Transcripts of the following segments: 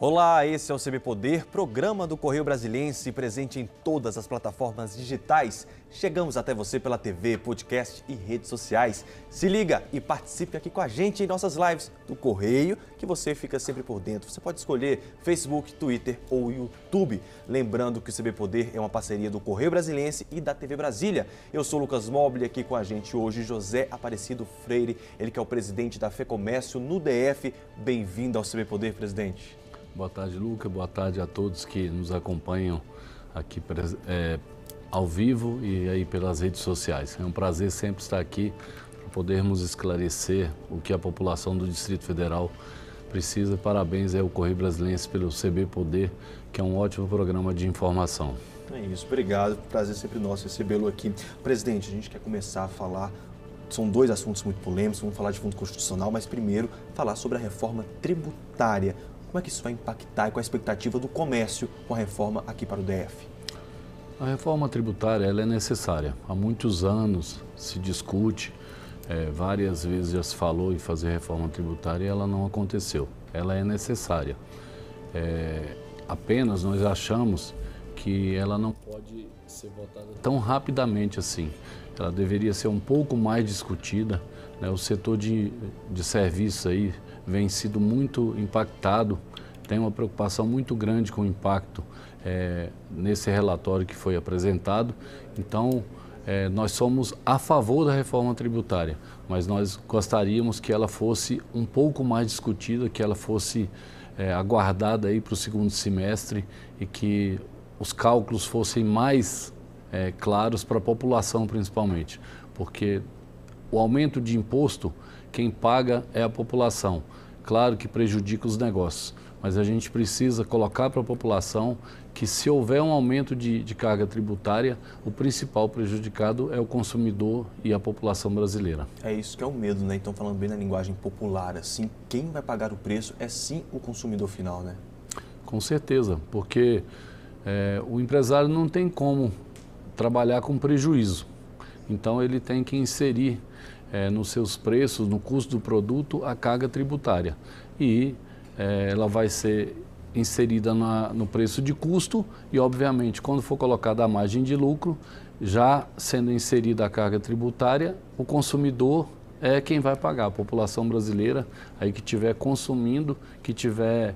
Olá, esse é o CB Poder, programa do Correio Brasiliense, presente em todas as plataformas digitais. Chegamos até você pela TV, podcast e redes sociais. Se liga e participe aqui com a gente em nossas lives do Correio, que você fica sempre por dentro. Você pode escolher Facebook, Twitter ou YouTube. Lembrando que o CB Poder é uma parceria do Correio Brasiliense e da TV Brasília. Eu sou o Lucas Mobile, aqui com a gente hoje José Aparecido Freire, ele que é o presidente da FEComércio no DF. Bem-vindo ao CB Poder, presidente. Boa tarde, Lucas. Boa tarde a todos que nos acompanham aqui ao vivo e aí pelas redes sociais. É um prazer sempre estar aqui para podermos esclarecer o que a população do Distrito Federal precisa. Parabéns ao Correio Brasiliense pelo CB Poder, que é um ótimo programa de informação. É isso, obrigado. Prazer sempre nosso recebê-lo aqui. Presidente, a gente quer começar a falar, são dois assuntos muito polêmicos, vamos falar de fundo constitucional, mas primeiro falar sobre a reforma tributária. Como é que isso vai impactar e qual a expectativa do comércio com a reforma aqui para o DF? A reforma tributária ela é necessária. Há muitos anos se discute, várias vezes já se falou em fazer reforma tributária e ela não aconteceu. Ela é necessária. Apenas nós achamos que ela não pode ser votada tão rapidamente assim. Ela deveria ser um pouco mais discutida, né? O setor de serviços aí vem sido muito impactado, tem uma preocupação muito grande com o impacto nesse relatório que foi apresentado. Então, nós somos a favor da reforma tributária, mas nós gostaríamos que ela fosse um pouco mais discutida, que ela fosse aguardada aí para o segundo semestre e que os cálculos fossem mais claros para a população principalmente, porque o aumento de imposto, quem paga é a população. Claro que prejudica os negócios, mas a gente precisa colocar para a população que se houver um aumento de carga tributária, o principal prejudicado é o consumidor e a população brasileira. É isso que é o medo, né? Então, falando bem na linguagem popular, assim, quem vai pagar o preço é sim o consumidor final, né? Com certeza, porque o empresário não tem como trabalhar com prejuízo. Então, ele tem que inserir nos seus preços, no custo do produto, a carga tributária. E ela vai ser inserida no preço de custo e, obviamente, quando for colocada a margem de lucro, já sendo inserida a carga tributária, o consumidor é quem vai pagar, a população brasileira aí que estiver consumindo, que estiver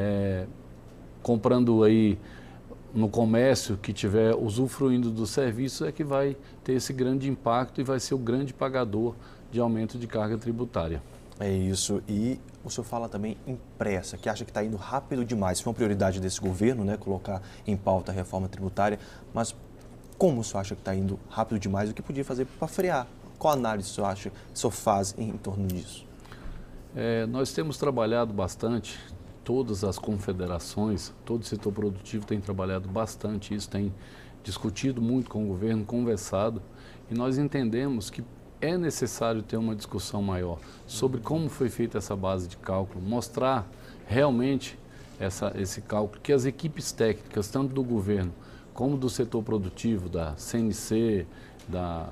comprando aí no comércio, que estiver usufruindo do serviço, é que vai ter esse grande impacto e vai ser o grande pagador de aumento de carga tributária. É isso. E o senhor fala também em pressa, que acha que está indo rápido demais. Foi uma prioridade desse governo, né, colocar em pauta a reforma tributária. Mas como o senhor acha que está indo rápido demais? O que podia fazer para frear? Qual análise o senhor acha que o senhor faz em torno disso? Nós temos trabalhado bastante. Todas as confederações, todo o setor produtivo tem trabalhado bastante isso, tem discutido muito com o governo, conversado, e nós entendemos que é necessário ter uma discussão maior sobre como foi feita essa base de cálculo, mostrar realmente esse cálculo, que as equipes técnicas, tanto do governo como do setor produtivo, da CNC, da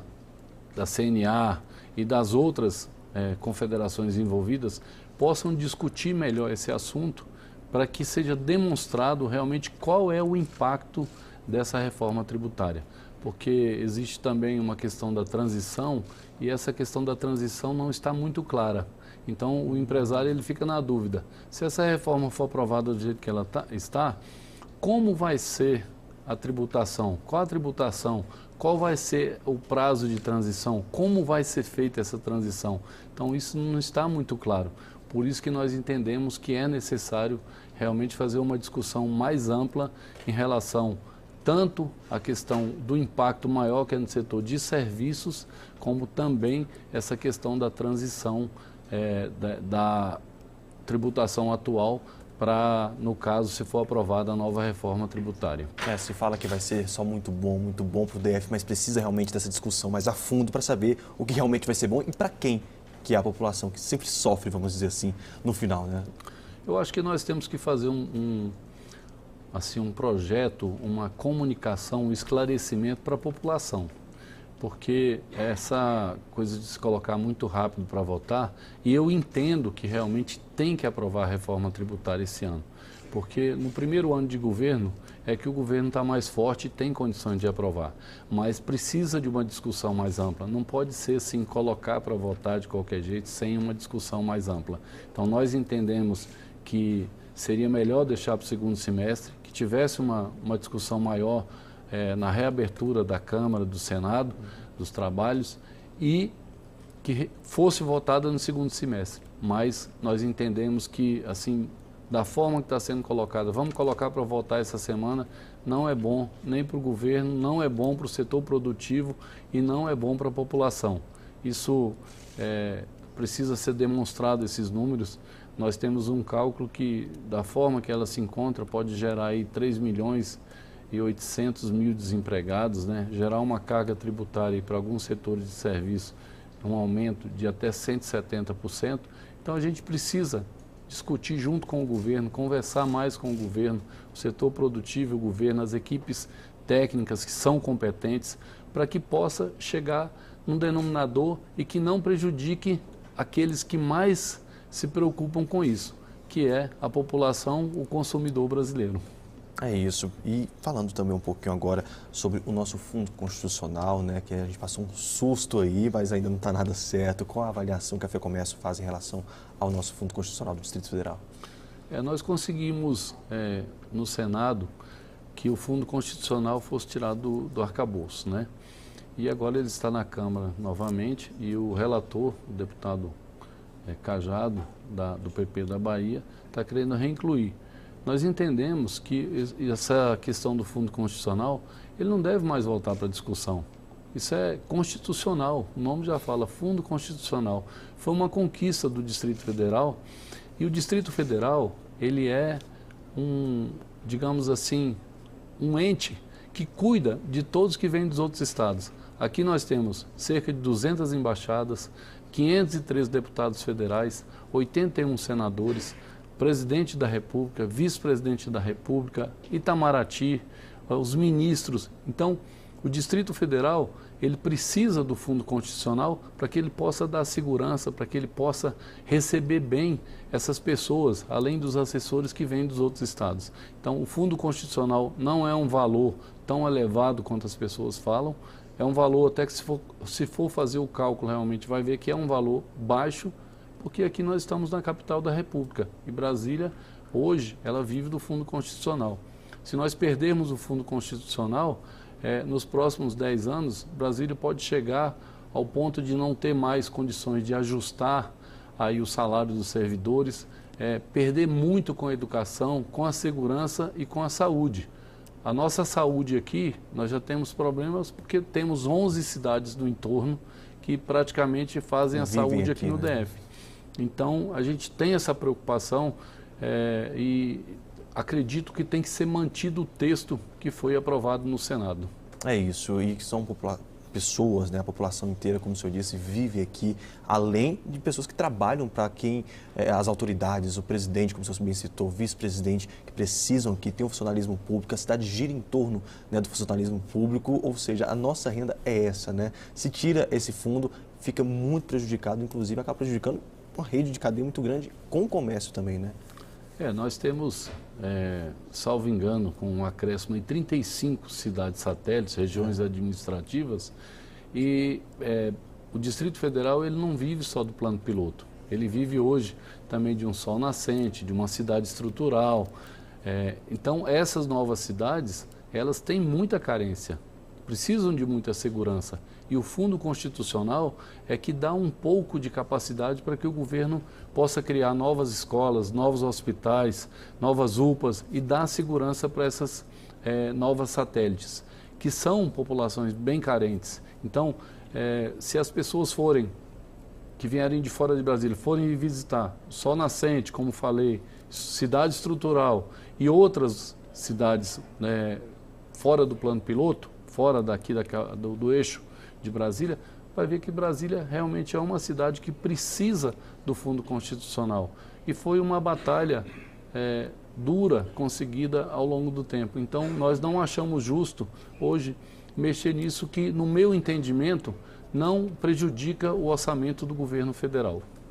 CNA e das outras confederações envolvidas, possam discutir melhor esse assunto para que seja demonstrado realmente qual é o impacto dessa reforma tributária. Porque existe também uma questão da transição e essa questão da transição não está muito clara. Então o empresário ele fica na dúvida, se essa reforma for aprovada do jeito que ela está, como vai ser a tributação? Qual a tributação? Qual vai ser o prazo de transição? Como vai ser feita essa transição? Então isso não está muito claro. Por isso que nós entendemos que é necessário realmente fazer uma discussão mais ampla em relação tanto à questão do impacto maior que é no setor de serviços, como também essa questão da transição da tributação atual para, no caso, se for aprovada a nova reforma tributária. Se fala que vai ser só muito bom para o DF, mas precisa realmente dessa discussão mais a fundo para saber o que realmente vai ser bom e para quem, que é a população que sempre sofre, vamos dizer assim, no final, né? Eu acho que nós temos que fazer um projeto, uma comunicação, um esclarecimento para a população. Porque essa coisa de se colocar muito rápido para votar, e eu entendo que realmente tem que aprovar a reforma tributária esse ano, porque no primeiro ano de governo é que o governo está mais forte e tem condições de aprovar, mas precisa de uma discussão mais ampla. Não pode ser assim, colocar para votar de qualquer jeito sem uma discussão mais ampla. Então nós entendemos que seria melhor deixar para o segundo semestre, que tivesse uma discussão maior na reabertura da Câmara, do Senado, dos trabalhos, e que fosse votada no segundo semestre. Mas nós entendemos que, assim, da forma que está sendo colocada, vamos colocar para votar essa semana, não é bom nem para o governo, não é bom para o setor produtivo e não é bom para a população. Isso precisa ser demonstrado, esses números. Nós temos um cálculo que, da forma que ela se encontra, pode gerar aí 3.800.000 desempregados, né? Gerar uma carga tributária para alguns setores de serviço, um aumento de até 170%. Então a gente precisa discutir junto com o governo, conversar mais com o governo, o setor produtivo, o governo, as equipes técnicas que são competentes, para que possa chegar num denominador e que não prejudique aqueles que mais se preocupam com isso, que é a população, o consumidor brasileiro. É isso. E falando também um pouquinho agora sobre o nosso fundo constitucional, né, que a gente passou um susto aí, mas ainda não está nada certo. Qual a avaliação que a FEComércio faz em relação ao nosso fundo constitucional do Distrito Federal? Nós conseguimos no Senado que o fundo constitucional fosse tirado do arcabouço, né? E agora ele está na Câmara novamente e o relator, o deputado Cajado, do PP da Bahia, está querendo reincluir. Nós entendemos que essa questão do fundo constitucional, ele não deve mais voltar para discussão. Isso é constitucional, o nome já fala, fundo constitucional. Foi uma conquista do Distrito Federal e o Distrito Federal, ele é digamos assim, um ente que cuida de todos que vêm dos outros estados. Aqui nós temos cerca de 200 embaixadas, 513 deputados federais, 81 senadores, presidente da República, vice-presidente da República, Itamaraty, os ministros. Então, o Distrito Federal, ele precisa do Fundo Constitucional para que ele possa dar segurança, para que ele possa receber bem essas pessoas, além dos assessores que vêm dos outros estados. Então, o Fundo Constitucional não é um valor tão elevado quanto as pessoas falam, é um valor até que se for fazer o cálculo realmente vai ver que é um valor baixo, porque aqui nós estamos na capital da República e Brasília, hoje, ela vive do Fundo Constitucional. Se nós perdermos o Fundo Constitucional, nos próximos 10 anos, Brasília pode chegar ao ponto de não ter mais condições de ajustar aí o salário dos servidores, perder muito com a educação, com a segurança e com a saúde. A nossa saúde aqui, nós já temos problemas porque temos 11 cidades do entorno que praticamente fazem a saúde aqui no DF. Então, a gente tem essa preocupação e acredito que tem que ser mantido o texto que foi aprovado no Senado. É isso, e que são pessoas, né, a população inteira, como o senhor disse, vive aqui, além de pessoas que trabalham para quem as autoridades, o presidente, como o senhor bem citou, o vice-presidente, que precisam aqui, tem o funcionalismo público, a cidade gira em torno, né, do funcionalismo público, ou seja, a nossa renda é essa, né? Se tira esse fundo, fica muito prejudicado, inclusive acaba prejudicando uma rede de cadeia muito grande com o comércio também, né? Nós temos, salvo engano, com um acréscimo em 35 cidades satélites, regiões administrativas, e o Distrito Federal ele não vive só do plano piloto, ele vive hoje também de um sol nascente, de uma cidade estrutural. Então, essas novas cidades, elas têm muita carência, precisam de muita segurança. E o Fundo Constitucional é que dá um pouco de capacidade para que o governo possa criar novas escolas, novos hospitais, novas UPAs e dar segurança para essas novas satélites, que são populações bem carentes. Então, se as pessoas que vierem de fora de Brasília, forem visitar Sol Nascente, como falei, cidade estrutural e outras cidades fora do plano piloto, fora daqui do eixo de Brasília, vai ver que Brasília realmente é uma cidade que precisa do Fundo Constitucional. E foi uma batalha dura conseguida ao longo do tempo. Então, nós não achamos justo hoje mexer nisso que, no meu entendimento, não prejudica o orçamento do governo federal.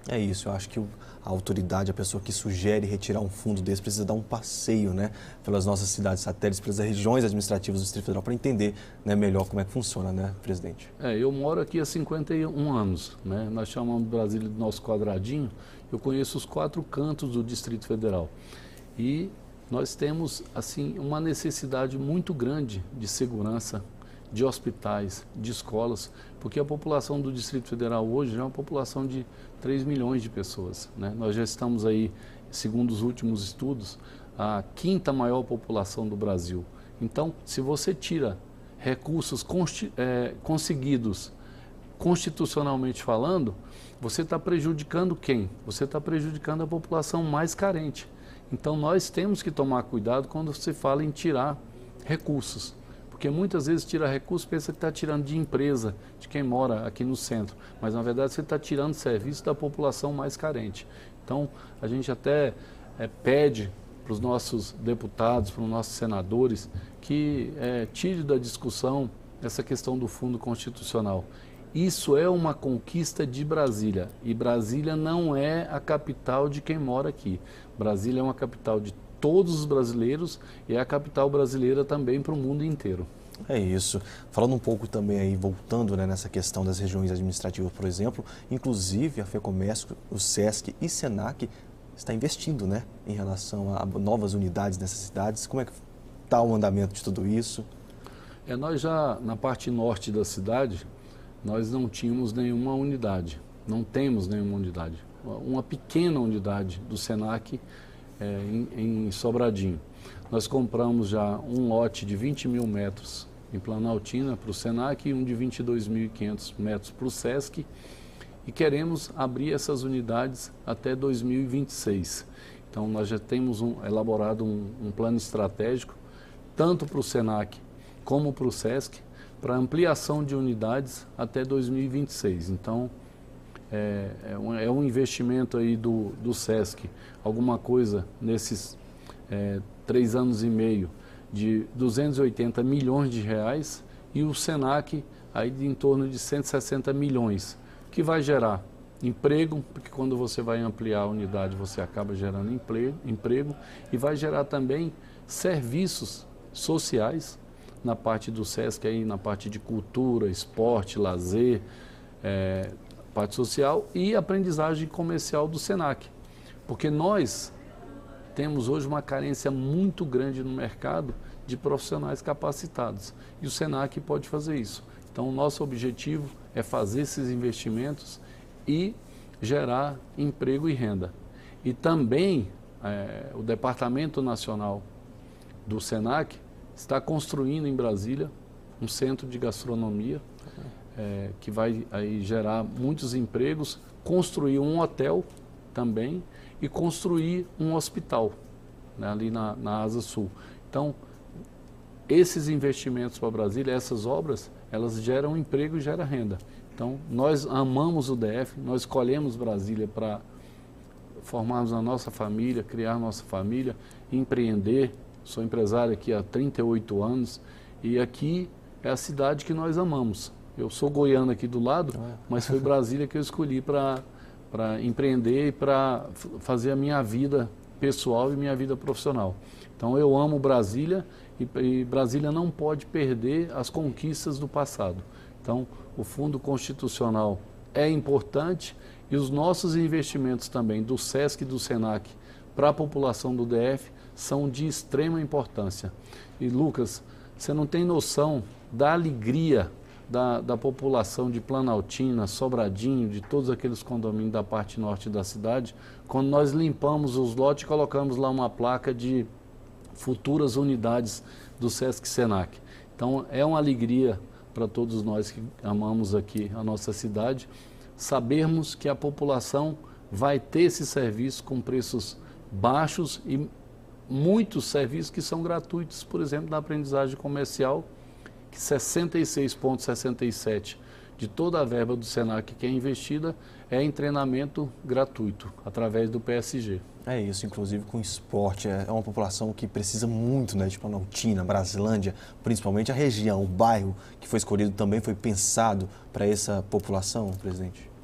É isso, eu acho que a autoridade, a pessoa que sugere retirar um fundo desse, precisa dar um passeio, né, pelas nossas cidades satélites, pelas regiões administrativas do Distrito Federal, para entender, né, melhor como é que funciona, né, presidente? Eu moro aqui há 51 anos, né? Nós chamamos Brasília do nosso quadradinho. Eu conheço os 4 cantos do Distrito Federal. E nós temos, assim, uma necessidade muito grande de segurança, de hospitais, de escolas, porque a população do Distrito Federal hoje é uma população de 3 milhões de pessoas, né? Nós já estamos aí, segundo os últimos estudos, a 5ª maior população do Brasil. Então, se você tira recursos conseguidos constitucionalmente falando, você está prejudicando quem? Você está prejudicando a população mais carente. Então, nós temos que tomar cuidado quando se fala em tirar recursos. Porque muitas vezes tira recurso, pensa que está tirando de empresa, de quem mora aqui no centro. Mas, na verdade, você está tirando serviço da população mais carente. Então, a gente até pede para os nossos deputados, para os nossos senadores, que tire da discussão essa questão do fundo constitucional. Isso é uma conquista de Brasília. E Brasília não é a capital de quem mora aqui. Brasília é uma capital de todos os brasileiros e é a capital brasileira também para o mundo inteiro. É isso. Falando um pouco também aí, voltando, né, nessa questão das regiões administrativas, por exemplo, inclusive a FEComércio, o SESC e SENAC está investindo, né, em relação a novas unidades nessas cidades. Como é que está o andamento de tudo isso? Nós já, na parte norte da cidade, nós não tínhamos nenhuma unidade, não temos nenhuma unidade. Uma pequena unidade do SENAC em Sobradinho. Nós compramos já um lote de 20 mil metros em Planaltina para o SENAC e um de 22.500 metros para o SESC e queremos abrir essas unidades até 2026. Então nós já temos elaborado um plano estratégico tanto para o SENAC como para o SESC para ampliação de unidades até 2026. Então é um investimento aí do SESC, alguma coisa nesses 3 anos e meio de 280 milhões de reais e o SENAC aí de em torno de 160 milhões, que vai gerar emprego, porque quando você vai ampliar a unidade você acaba gerando emprego e vai gerar também serviços sociais na parte do SESC, aí, na parte de cultura, esporte, lazer, parte social e aprendizagem comercial do SENAC. Porque nós temos hoje uma carência muito grande no mercado de profissionais capacitados. E o SENAC pode fazer isso. Então, o nosso objetivo é fazer esses investimentos e gerar emprego e renda. E também o Departamento Nacional do SENAC está construindo em Brasília um centro de gastronomia que vai aí gerar muitos empregos, construir um hotel também e construir um hospital, né, ali na Asa Sul. Então, esses investimentos para Brasília, essas obras, elas geram emprego e geram renda. Então, nós amamos o DF, nós escolhemos Brasília para formarmos a nossa família, criar nossa família, empreender. Sou empresário aqui há 38 anos e aqui é a cidade que nós amamos. Eu sou goiano aqui do lado, mas foi Brasília que eu escolhi para empreender e para fazer a minha vida pessoal e minha vida profissional. Então eu amo Brasília e Brasília não pode perder as conquistas do passado. Então o Fundo Constitucional é importante e os nossos investimentos também do SESC e do SENAC para a população do DF são de extrema importância. E Lucas, você não tem noção da alegria da população de Planaltina, Sobradinho, de todos aqueles condomínios da parte norte da cidade, quando nós limpamos os lotes e colocamos lá uma placa de futuras unidades do SESC SENAC. Então é uma alegria para todos nós que amamos aqui a nossa cidade, sabermos que a população vai ter esse serviço com preços baixos e muitos serviços que são gratuitos, por exemplo, na aprendizagem comercial, que 66,67% de toda a verba do SENAC que é investida é em treinamento gratuito, através do PSG. É isso, inclusive com esporte. É uma população que precisa muito, né, de Planaltina, Brasilândia, principalmente a região, o bairro que foi escolhido também foi pensado para essa população, presidente?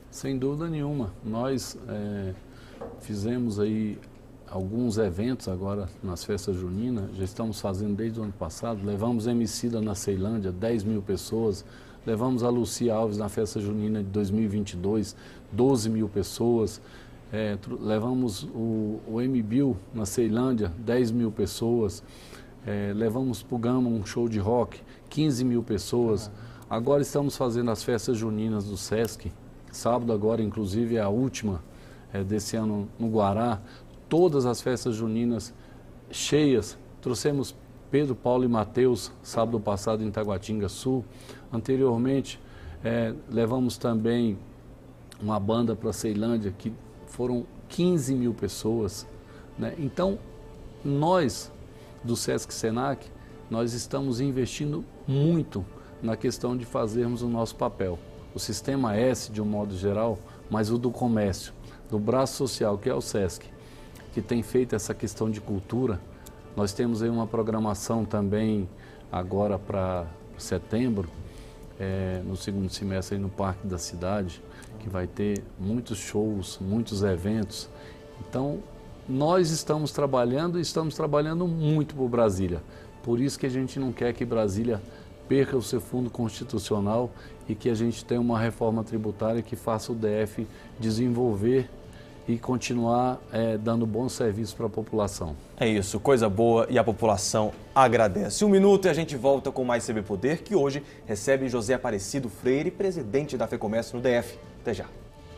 Sem dúvida nenhuma. Nós fizemos aí alguns eventos agora nas festas juninas, já estamos fazendo desde o ano passado, levamos Emicida na Ceilândia, 10 mil pessoas, levamos a Lucia Alves na festa junina de 2022, 12 mil pessoas, levamos o MBill na Ceilândia, 10 mil pessoas, levamos para o Gama um show de rock, 15 mil pessoas. Agora estamos fazendo as festas juninas do Sesc, sábado agora inclusive é a última desse ano no Guará, todas as festas juninas cheias. Trouxemos Pedro, Paulo e Mateus sábado passado em Taguatinga Sul. Anteriormente levamos também uma banda para a Ceilândia que foram 15 mil pessoas, né? Então nós do Sesc Senac, nós estamos investindo muito na questão de fazermos o nosso papel. O Sistema S, de um modo geral, mas o do comércio, do braço social, que é o Sesc, que tem feito essa questão de cultura. Nós temos aí uma programação também agora para setembro, no segundo semestre aí no Parque da Cidade, que vai ter muitos shows, muitos eventos. Então, nós estamos trabalhando muito por Brasília. Por isso que a gente não quer que Brasília perca o seu fundo constitucional e que a gente tenha uma reforma tributária que faça o DF desenvolver e continuar dando bons serviços para a população. É isso, coisa boa e a população agradece. 1 minuto e a gente volta com mais CB Poder, que hoje recebe José Aparecido Freire, presidente da FEComércio no DF. Até já.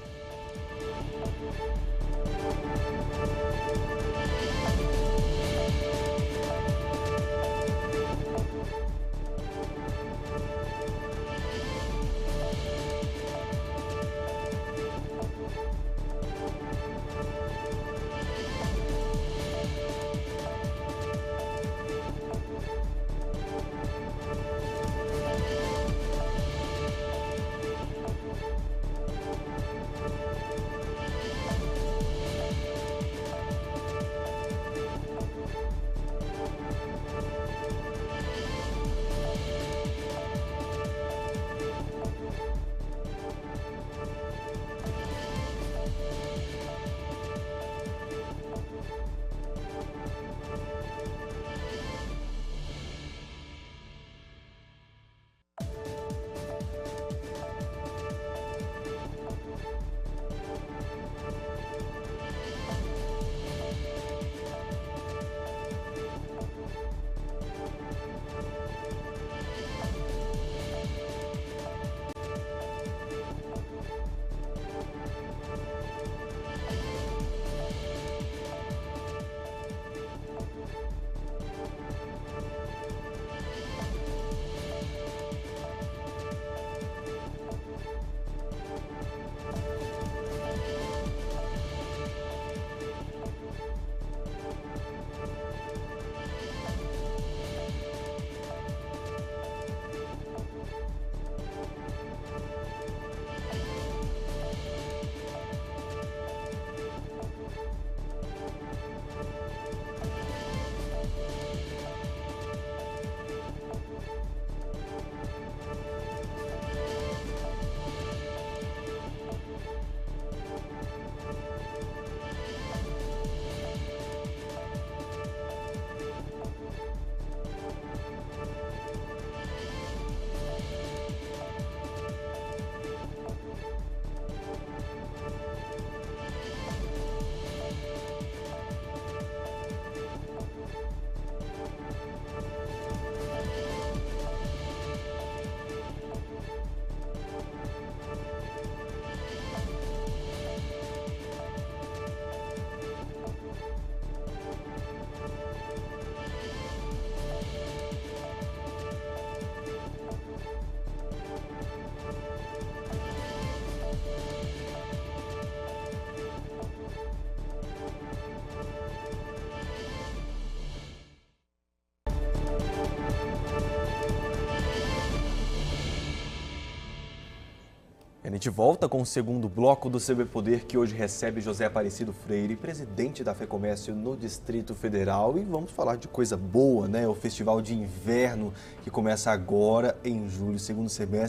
A gente volta com o segundo bloco do CB Poder, que hoje recebe José Aparecido Freire, presidente da FEComércio no Distrito Federal. E vamos falar de coisa boa, né? O Festival de Inverno, que começa agora em julho, segundo semestre.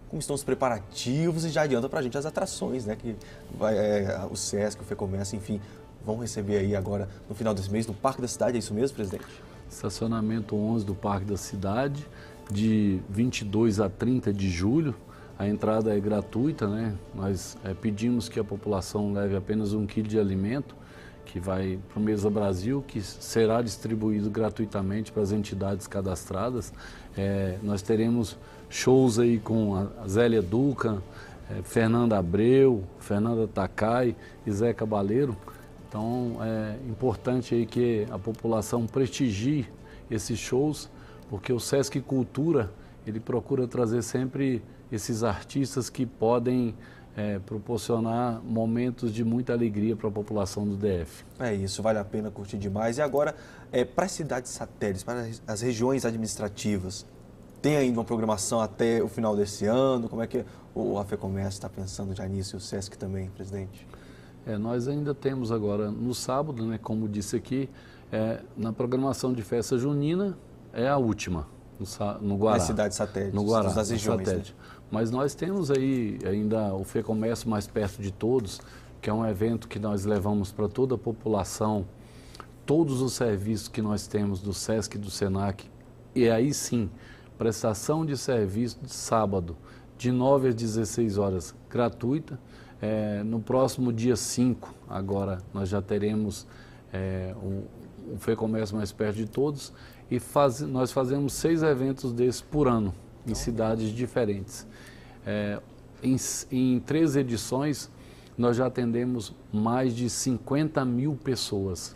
como estão os preparativos e já adianta para a gente as atrações, né? Que o Sesc, o FEComércio, enfim, vão receber aí agora no final desse mês no Parque da Cidade, é isso mesmo, presidente? Estacionamento 11 do Parque da Cidade, de 22 a 30 de julho. A entrada é gratuita, né? Nós pedimos que a população leve apenas 1 quilo de alimento, que vai para o Mesa Brasil, que será distribuído gratuitamente para as entidades cadastradas. Nós teremos shows aí com a Zélia Duca, Fernanda Abreu, Fernanda Takai e Zé Cabaleiro. Então é importante aí que a população prestigie esses shows, porque o Sesc Cultura, ele procura trazer sempre esses artistas que podem proporcionar momentos de muita alegria para a população do DF. É isso, vale a pena curtir demais. E agora, para as cidades satélites, para as regiões administrativas, tem ainda uma programação até o final desse ano? Como é que a FEComércio está pensando já nisso e o Sesc também, presidente? Nós ainda temos agora no sábado, né, como disse aqui, na programação de festa junina, é a última, no Guará. Nas cidades satélites, no Guará, das regiões, né? Mas nós temos aí ainda o FEComércio Mais Perto de Todos, que é um evento que nós levamos para toda a população, todos os serviços que nós temos do Sesc e do Senac, e aí sim, prestação de serviço de sábado, de 9 às 16 horas, gratuita. No próximo dia 5, agora, nós já teremos o FEComércio Mais Perto de Todos, e nós fazemos 6 eventos desses por ano, em cidades diferentes. Em 3 edições, nós já atendemos mais de 50 mil pessoas,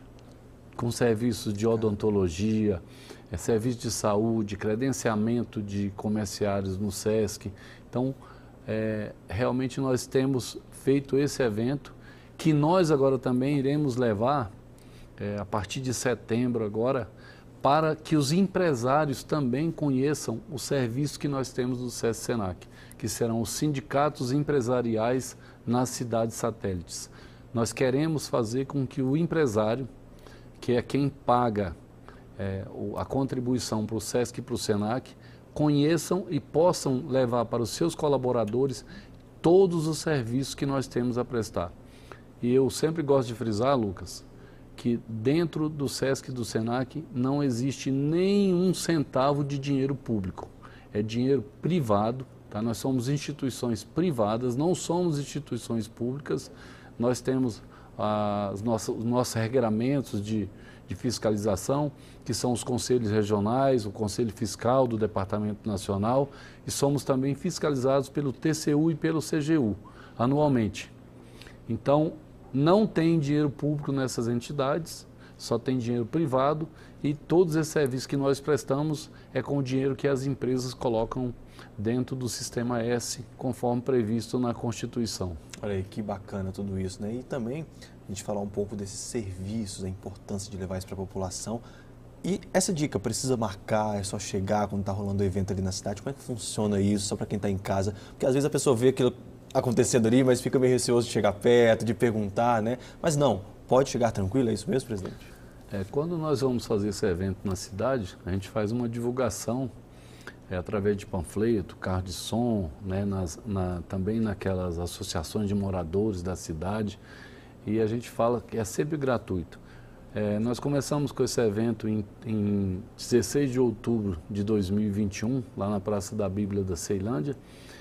com serviços de odontologia, serviço de saúde, credenciamento de comerciários no Sesc. Então, realmente nós temos feito esse evento, que nós agora também iremos levar, a partir de setembro agora, para que os empresários também conheçam o serviço que nós temos do Sesc-Senac, que serão os sindicatos empresariais nas cidades satélites. Nós queremos fazer com que o empresário, que é quem paga a contribuição para o Sesc e para o Senac, conheçam e possam levar para os seus colaboradores todos os serviços que nós temos a prestar. E eu sempre gosto de frisar, Lucas, que dentro do Sesc e do Senac não existe nenhum centavo de dinheiro público. É dinheiro privado, tá? Nós somos instituições privadas, não somos instituições públicas. Nós temos os nossos regramentos de fiscalização, que são os conselhos regionais, o Conselho Fiscal do Departamento Nacional, e somos também fiscalizados pelo TCU e pelo CGU, anualmente. Então, não tem dinheiro público nessas entidades, só tem dinheiro privado, e todos esses serviços que nós prestamos é com o dinheiro que as empresas colocam dentro do Sistema S, conforme previsto na Constituição. Olha aí, que bacana tudo isso, né? E também a gente falar um pouco desses serviços, a importância de levar isso para a população. E essa dica, precisa marcar, é só chegar quando está rolando o evento ali na cidade? Como é que funciona isso, só para quem está em casa? Porque às vezes a pessoa vê aquilo acontecendo ali, mas fica meio receoso de chegar perto, de perguntar, né? Mas não, pode chegar tranquilo, é isso mesmo, presidente? Quando nós vamos fazer esse evento na cidade, a gente faz uma divulgação através de panfleto, carro de som, né, também naquelas associações de moradores da cidade, e a gente fala que é sempre gratuito. Nós começamos com esse evento em 16 de outubro de 2021, lá na Praça da Bíblia da Ceilândia.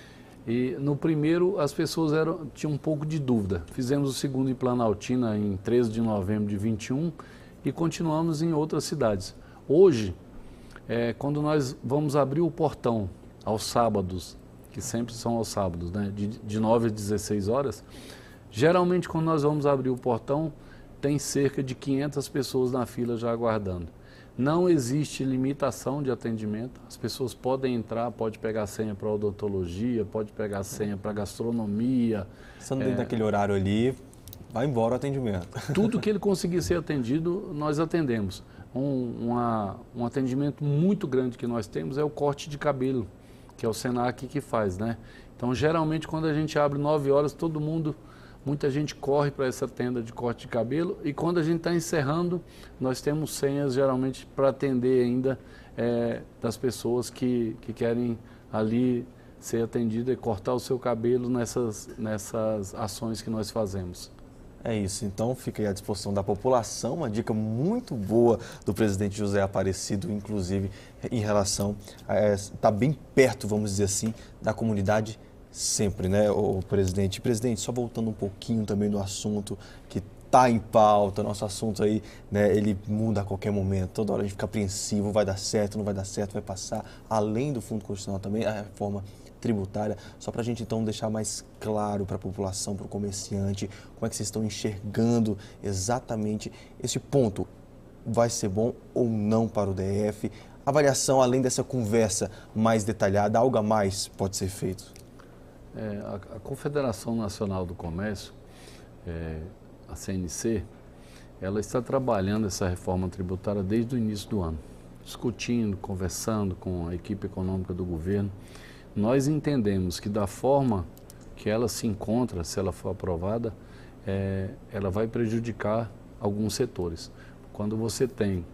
E no primeiro as pessoas tinham um pouco de dúvida. Fizemos o segundo em Planaltina em 13 de novembro de 21 e continuamos em outras cidades. Hoje, quando nós vamos abrir o portão aos sábados, que sempre são aos sábados, né, de 9 às 16 horas, geralmente quando nós vamos abrir o portão, tem cerca de 500 pessoas na fila já aguardando. Não existe limitação de atendimento, as pessoas podem entrar, pode pegar senha para odontologia, pode pegar senha para gastronomia. Estando dentro daquele horário ali, vai embora o atendimento. Tudo que ele conseguir ser atendido, nós atendemos. Um atendimento muito grande que nós temos é o corte de cabelo, que é o Senac que faz, né? Então, geralmente, quando a gente abre 9 horas, muita gente corre para essa tenda de corte de cabelo, e quando a gente está encerrando, nós temos senhas geralmente para atender ainda das pessoas que querem ali ser atendido e cortar o seu cabelo nessas ações que nós fazemos. É isso, então fica aí à disposição da população, uma dica muito boa do presidente José Aparecido, inclusive em relação a estar bem perto, vamos dizer assim, da comunidade sempre, né, o presidente. Presidente, só voltando um pouquinho também no assunto que está em pauta, nosso assunto aí, né, ele muda a qualquer momento, toda hora a gente fica apreensivo, vai dar certo, não vai dar certo, vai passar, além do Fundo Constitucional também, a reforma tributária, só para a gente então deixar mais claro para a população, para o comerciante, como é que vocês estão enxergando exatamente esse ponto, vai ser bom ou não para o DF? Avaliação, além dessa conversa mais detalhada, algo a mais pode ser feito? A Confederação Nacional do Comércio, a CNC, ela está trabalhando essa reforma tributária desde o início do ano, discutindo, conversando com a equipe econômica do governo. Nós entendemos que da forma que ela se encontra, se ela for aprovada, ela vai prejudicar alguns setores. Quando você tem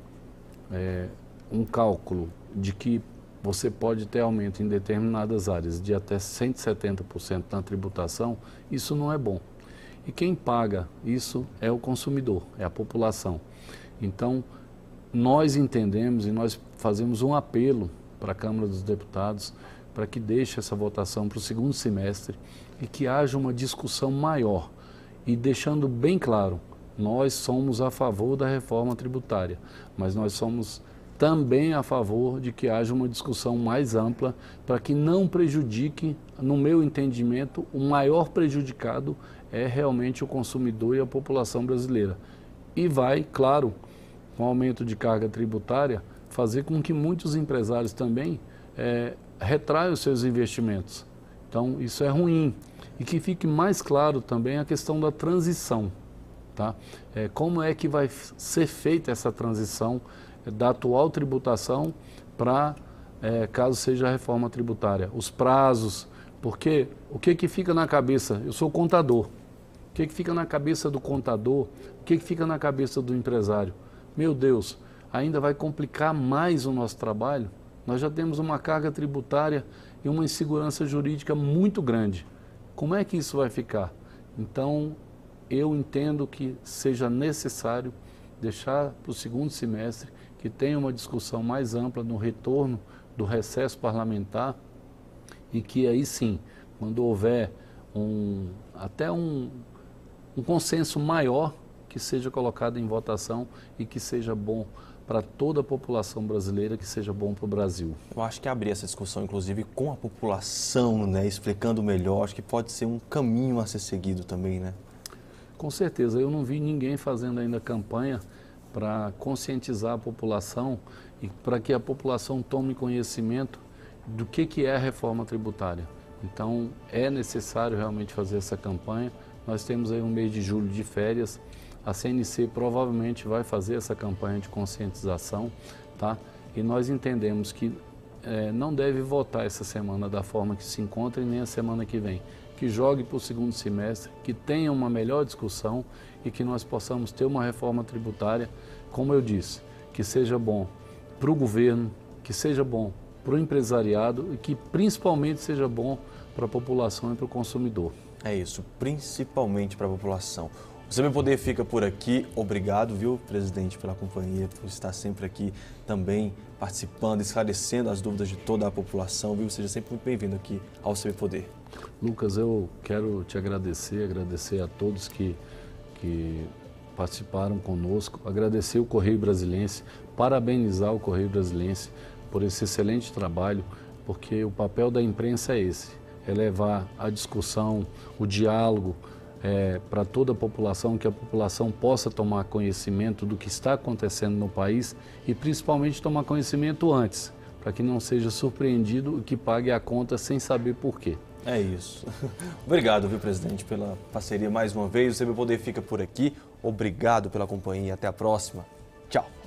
um cálculo de que você pode ter aumento em determinadas áreas de até 170% na tributação, isso não é bom. E quem paga isso é o consumidor, é a população. Então, nós entendemos e nós fazemos um apelo para a Câmara dos Deputados para que deixe essa votação para o segundo semestre e que haja uma discussão maior. E deixando bem claro, nós somos a favor da reforma tributária, mas nós somos também a favor de que haja uma discussão mais ampla para que não prejudique, no meu entendimento, o maior prejudicado é realmente o consumidor e a população brasileira. E vai, claro, com o aumento de carga tributária, fazer com que muitos empresários também retraiam os seus investimentos. Então, isso é ruim. E que fique mais claro também a questão da transição. Tá? Como é que vai ser feita essa transição da atual tributação para, caso seja a reforma tributária? Os prazos, porque o que fica na cabeça? Eu sou contador. O que fica na cabeça do contador? O que fica na cabeça do empresário? Meu Deus, ainda vai complicar mais o nosso trabalho? Nós já temos uma carga tributária e uma insegurança jurídica muito grande. Como é que isso vai ficar? Então, eu entendo que seja necessário deixar para o segundo semestre que tenha uma discussão mais ampla no retorno do recesso parlamentar e que aí sim, quando houver até um consenso maior, que seja colocado em votação e que seja bom para toda a população brasileira, que seja bom para o Brasil. Eu acho que abrir essa discussão, inclusive, com a população, né, explicando melhor, acho que pode ser um caminho a ser seguido também, né? Com certeza, eu não vi ninguém fazendo ainda campanha para conscientizar a população e para que a população tome conhecimento do que é a reforma tributária. Então, é necessário realmente fazer essa campanha. Nós temos aí um mês de julho de férias. A CNC provavelmente vai fazer essa campanha de conscientização, tá? E nós entendemos que não deve votar essa semana da forma que se encontra e nem a semana que vem. Que jogue para o segundo semestre, que tenha uma melhor discussão e que nós possamos ter uma reforma tributária, como eu disse, que seja bom para o governo, que seja bom para o empresariado e que principalmente seja bom para a população e para o consumidor. É isso, principalmente para a população. O CB Poder fica por aqui. Obrigado, viu, presidente, pela companhia, por estar sempre aqui também participando, esclarecendo as dúvidas de toda a população, viu? Seja sempre muito bem-vindo aqui ao CB Poder. Lucas, eu quero te agradecer a todos que participaram conosco, agradecer o Correio Brasiliense, parabenizar o Correio Brasiliense por esse excelente trabalho, porque o papel da imprensa é esse, é levar a discussão, o diálogo para toda a população, que a população possa tomar conhecimento do que está acontecendo no país e principalmente tomar conhecimento antes, para que não seja surpreendido e que pague a conta sem saber por quê. É isso. Obrigado, viu, presidente, pela parceria mais uma vez. O CB Poder fica por aqui. Obrigado pela companhia. Até a próxima. Tchau.